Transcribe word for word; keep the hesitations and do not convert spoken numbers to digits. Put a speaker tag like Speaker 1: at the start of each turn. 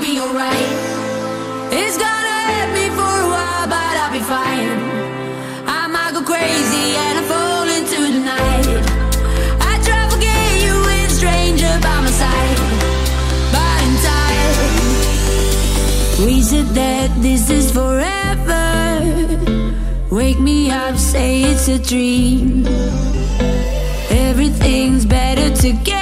Speaker 1: be alright. It's gonna hurt me for a while, but I'll be fine. I might go crazy and I fall into the night. I try to forget you with a stranger by my side, but in time we said that this is forever. Wake me up, say it's a dream. Everything's better together.